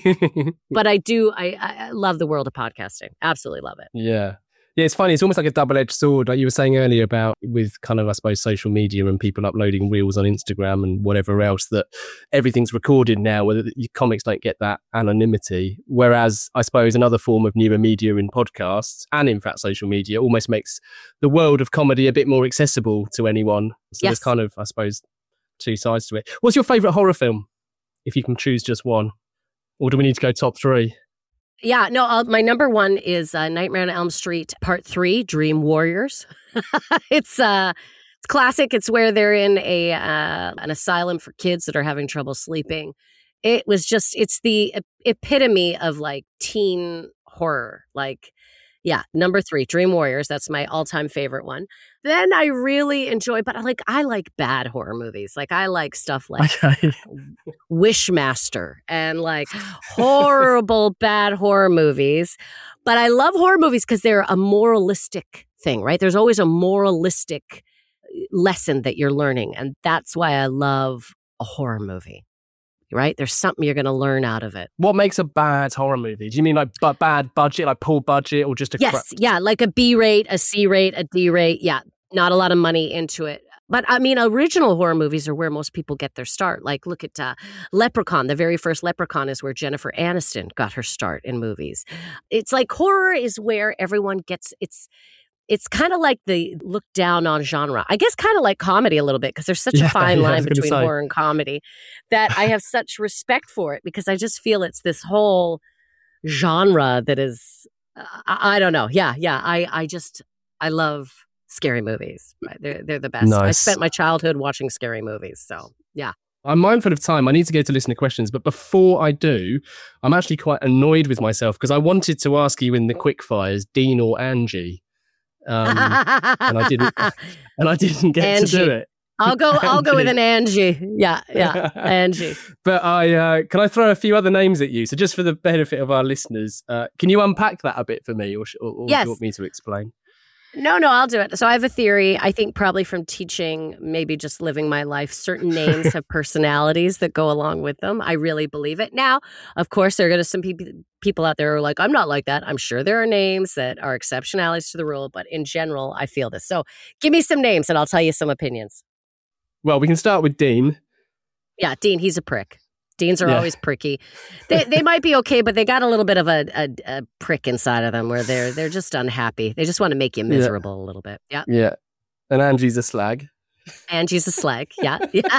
But I do, I, I love the world of podcasting. Absolutely love it. Yeah. Yeah, it's funny. It's almost like a double-edged sword. Like you were saying earlier about with kind of, I suppose, social media and people uploading reels on Instagram and whatever else, that everything's recorded now, whether your comics don't get that anonymity. Whereas, I suppose, another form of newer media in podcasts and, in fact, social media almost makes the world of comedy a bit more accessible to anyone. So yes. There's kind of, I suppose, two sides to it. What's your favourite horror film, if you can choose just one? Or do we need to go top three? Yeah, no, I'll, my number one is uh, Nightmare on Elm Street Part three, Dream Warriors. it's uh, it's classic. It's where they're in a uh, an asylum for kids that are having trouble sleeping. It was just, it's the epitome of like teen horror. Like, yeah, number three, Dream Warriors. That's my all-time favorite one. Then I really enjoy, but I like I like bad horror movies. Like I like stuff like Okay. Wishmaster and like horrible bad horror movies. But I love horror movies because they're a moralistic thing, right? There's always a moralistic lesson that you're learning, and that's why I love a horror movie. Right? There's something you're going to learn out of it. What makes a bad horror movie? Do you mean like b- bad budget, like poor budget, or just a yes, crap? Yeah, like a B rate, a C rate, a D rate. Yeah, not a lot of money into it. But I mean, original horror movies are where most people get their start. Like, look at uh, Leprechaun. The very first Leprechaun is where Jennifer Aniston got her start in movies. It's like horror is where everyone gets its. It's kind of like the look down on genre. I guess kind of like comedy a little bit because there's such Yeah, a fine yeah, line between say. horror and comedy that I have such respect for it because I just feel it's this whole genre that is, uh, I, I don't know. Yeah, yeah. I, I just, I love scary movies. They're, they're the best. Nice. I spent my childhood watching scary movies. So, yeah. I'm mindful of time. I need to go to listener questions. But before I do, I'm actually quite annoyed with myself because I wanted to ask you in the quickfires, Dean or Angie. Um, and I didn't, and I didn't get Angie. to do it. I'll go. I'll go with an Angie. Yeah, yeah, Angie. But I uh, can I throw a few other names at you? So just for the benefit of our listeners, uh, can you unpack that a bit for me, or, or, or yes. do you want me to explain? No, no, I'll do it. So I have a theory. I think probably from teaching, maybe just living my life, certain names have personalities that go along with them. I really believe it. Now, of course, there are going to some people people out there who are like, I'm not like that. I'm sure there are names that are exceptionalities to the rule, but in general, I feel this. So give me some names and I'll tell you some opinions. Well, we can start with Dean. Yeah, Dean, he's a prick. Deans are Yeah. always pricky. They they might be okay, but they got a little bit of a, a, a prick inside of them where they're they're just unhappy. They just want to make you miserable yeah. a little bit. Yeah. Yeah. And Angie's a slag. Angie's a slag. Yeah.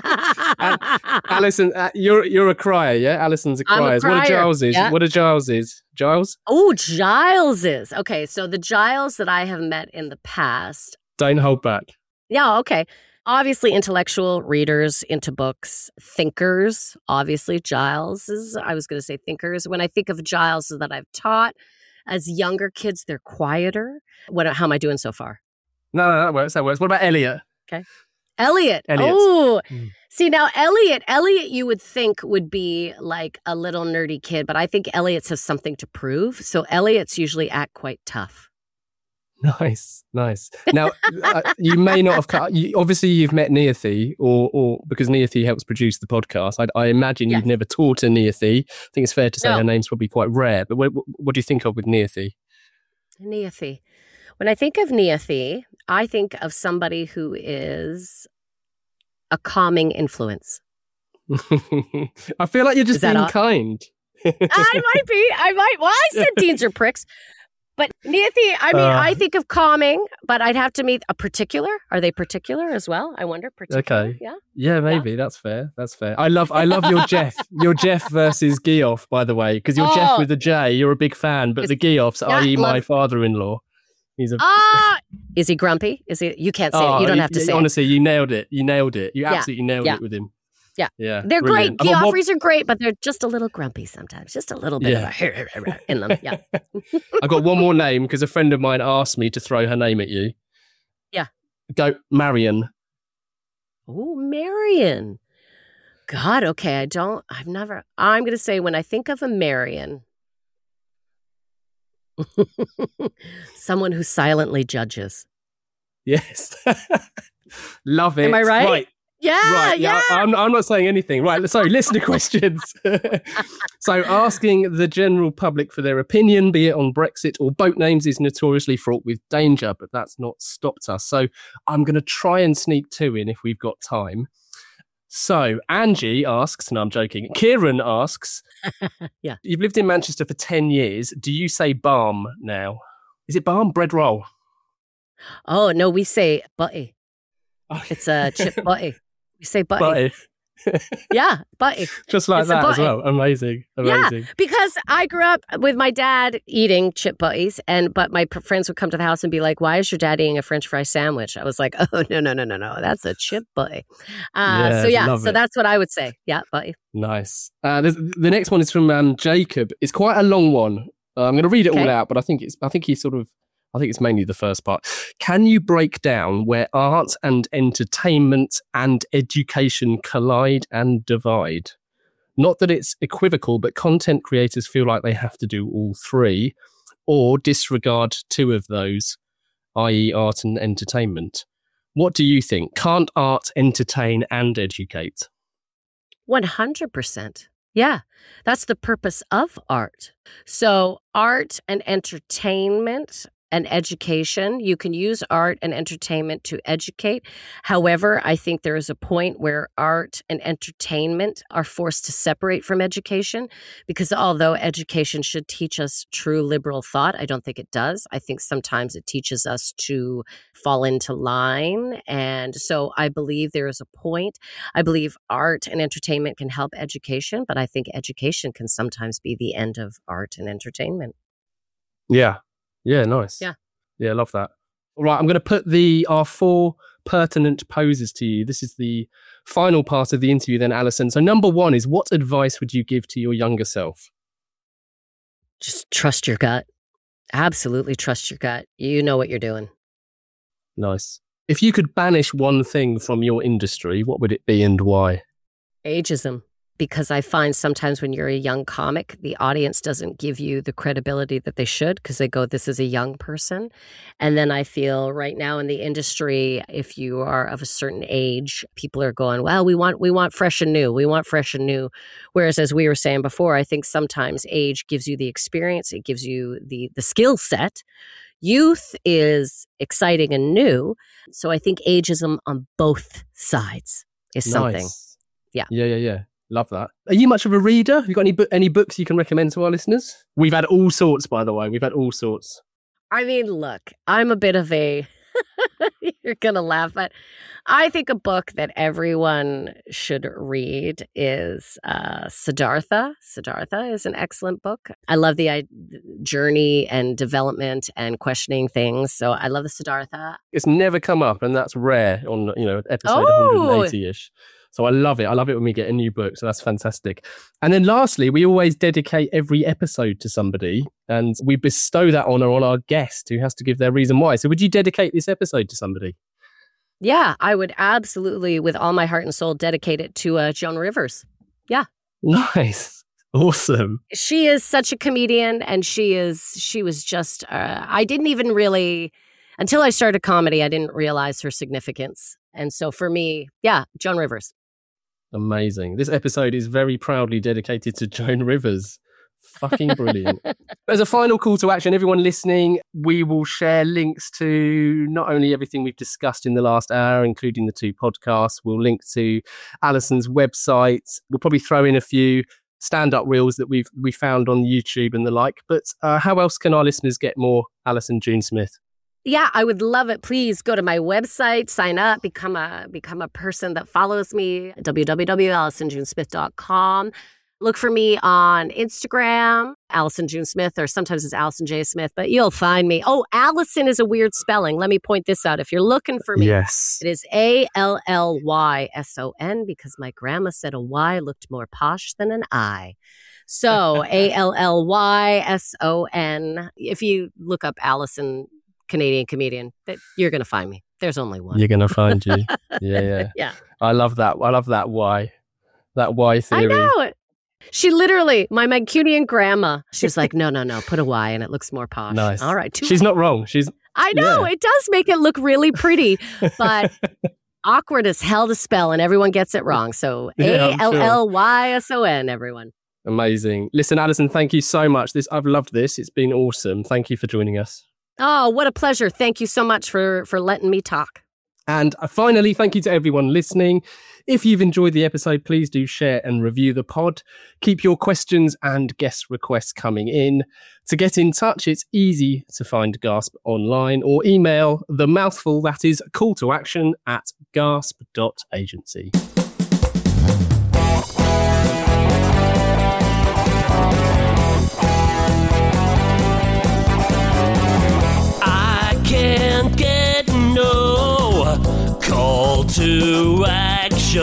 Alison, uh, you're you're a crier, yeah? Alison's a crier. I'm a crier. What are Giles is? Yeah. What are Giles is? Giles? Oh, Giles is. Okay, so the Giles that I have met in the past. Don't hold back. Yeah, okay. Obviously, intellectual readers into books, thinkers. Obviously, Giles is, I was going to say thinkers. When I think of Giles that I've taught, as younger kids, they're quieter. What? How am I doing so far? No, no, that works. That works. What about Eliot? Okay. Eliot. Eliot. Oh, Mm. see now, Eliot. Eliot, you would think would be like a little nerdy kid, but I think Eliot has something to prove. So Eliot's usually act quite tough. Nice, nice. Now, uh, you may not have cut. You, obviously, you've met Neothi, or or because Neothi helps produce the podcast. I, I imagine Yes. you've never taught a Neothi. I think it's fair to say No. her name's probably quite rare. But what, what do you think of with Neothi? Neothi. When I think of Neothi, I think of somebody who is a calming influence. I feel like you're just Is that being all- kind. I might be. I might. Well, I said deans are pricks. But Neothi, I mean, Uh. I think of calming, but I'd have to meet a particular. Are they particular as well? I wonder. Particular? Okay. Yeah. Yeah, maybe that's fair. That's fair. I love, I love your Jeff, your Jeff versus Geoff, by the way, because you're Jeff Oh. with a J. You're a big fan, but Is- the Geoffs, Yeah, that is, my love- father-in-law, he's a. Ah, is he grumpy? Is he? You can't say Oh, it. You don't have to y- say it. honestly, you nailed it. You nailed it. You Yeah, absolutely nailed yeah. it with him. Yeah. Yeah. They're brilliant. great. I've got one- Geoffreys are great, but they're just a little grumpy sometimes. Just a little bit Yeah. of a in them. Yeah. I got one more name because a friend of mine asked me to throw her name at you. Yeah. Go Marion. Oh, Marion. God, okay. I don't, I've never, I'm going to say when I think of a Marion, someone who silently judges. Yes. Love it. Am I right? Right. Yeah, Right, yeah. yeah, I'm, I'm not saying anything. Right, sorry, listener questions. So, asking the general public for their opinion, be it on Brexit or boat names, is notoriously fraught with danger, but that's not stopped us. So, I'm going to try and sneak two in if we've got time. So, Angie asks, no, I'm joking. Kieran asks, Yeah. You've lived in Manchester for ten years. Do you say balm now? Is it balm? Bread roll? Oh, no, we say butty. Oh. It's a chip butty. We say butty. Butty. Yeah, butty. Just like It's a that as butty. well. Amazing. Amazing. Because I grew up with my dad eating chip butties, and but my p- friends would come to the house and be like, "Why is your dad eating a French fry sandwich?" I was like, "Oh no, no, no, no, no, that's a chip butty." Uh, Yeah, so yeah, love so it. that's what I would say. Yeah, butty. Nice. Uh, there's, the next one is from um, Jacob. It's quite a long one. Uh, I'm going to read it all Okay. out, but I think it's. I think he's sort of. I think it's mainly the first part. Can you break down where art and entertainment and education collide and divide? Not that it's equivocal, but content creators feel like they have to do all three, or disregard two of those, that is, art and entertainment. What do you think? Can't art entertain and educate? one hundred percent. Yeah, that's the purpose of art. So art and entertainment and education, you can use art and entertainment to educate. However, I think there is a point where art and entertainment are forced to separate from education, because although education should teach us true liberal thought, I don't think it does. I think sometimes it teaches us to fall into line. And so I believe there is a point. I believe art and entertainment can help education, but I think education can sometimes be the end of art and entertainment. Yeah. Yeah, nice. Yeah. Yeah, love that. All right, I'm going to put the our four pertinent poses to you. This is the final part of the interview then, Alison. So number one is, what advice would you give to your younger self? Just trust your gut. Absolutely trust your gut. You know what you're doing. Nice. If you could banish one thing from your industry, what would it be and why? Ageism. Because I find sometimes when you're a young comic, the audience doesn't give you the credibility that they should, because they go, this is a young person. And then I feel right now in the industry, if you are of a certain age, people are going, well, we want we want fresh and new. We want fresh and new. Whereas, as we were saying before, I think sometimes age gives you the experience. It gives you the the skill set. Youth is exciting and new. So I think ageism on both sides is something. Nice. Yeah. Yeah, yeah, yeah. Love that. Are you much of a reader? Have you got any, bu- any books you can recommend to our listeners? We've had all sorts, by the way. We've had all sorts. I mean, look, I'm a bit of a, You're going to laugh, but I think a book that everyone should read is uh, Siddhartha. Siddhartha is an excellent book. I love the uh, journey and development and questioning things. So I love the Siddhartha. It's never come up, and that's rare on, you know, episode Oh! one eighty-ish. So I love it. I love it when we get a new book. So that's fantastic. And then lastly, we always dedicate every episode to somebody, and we bestow that honor on our guest who has to give their reason why. So would you dedicate this episode to somebody? Yeah, I would absolutely, with all my heart and soul, dedicate it to uh, Joan Rivers. Yeah. Nice. Awesome. She is such a comedian, and she is, she was just, uh, I didn't even really, until I started comedy, I didn't realize her significance. And so for me, yeah, Joan Rivers. Amazing. This episode is very proudly dedicated to Joan Rivers. Fucking brilliant. As a final call to action, everyone listening, we will share links to not only everything we've discussed in the last hour, including the two podcasts. We'll link to Alison's website. We'll probably throw in a few stand-up reels that we've we found on YouTube and the like. But uh, how else can our listeners get more Alison June Smith? Yeah, I would love it. Please go to my website, sign up, become a become a person that follows me, w w w dot alison june smith dot com. Look for me on Instagram, Alison June Smith, or sometimes it's Alison J. Smith, but you'll find me. Oh, Allison is a weird spelling. Let me point this out. If you're looking for me, yes, it is A L L Y S O N because my grandma said a Y looked more posh than an I. So A L L Y S O N. If you look up Alison, Canadian comedian, that you're going to find me. There's only one. You're going to find you. Yeah, yeah. Yeah. I love that. I love that why. That why theory. I know it. She literally, my Mancunian grandma, she's like, no, no, no, put a Y and it looks more posh. Nice. All right. Two She's not wrong. She's. I know. Yeah. It does make it look really pretty, but awkward as hell to spell and everyone gets it wrong. So Yeah, A L L Y S O N, everyone. Amazing. Listen, Alison, thank you so much. This I've loved this. It's been awesome. Thank you for joining us. Oh, what a pleasure. Thank you so much for, for letting me talk. And finally, thank you to everyone listening. If you've enjoyed the episode, please do share and review the pod. Keep your questions and guest requests coming in. To get in touch, it's easy to find Gasp online or email the mouthful, that is call to action at gasp dot agency. Can't get no call to action.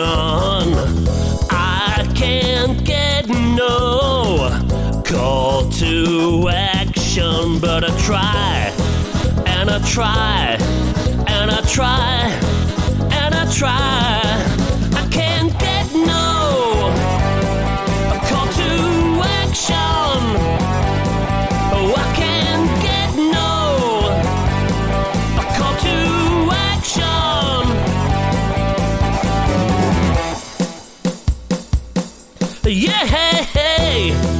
I can't get no call to action, but I try and I try and I try and I try. I can't get no call to action. Oh, I can't get no call to action. Yeah, hey, hey.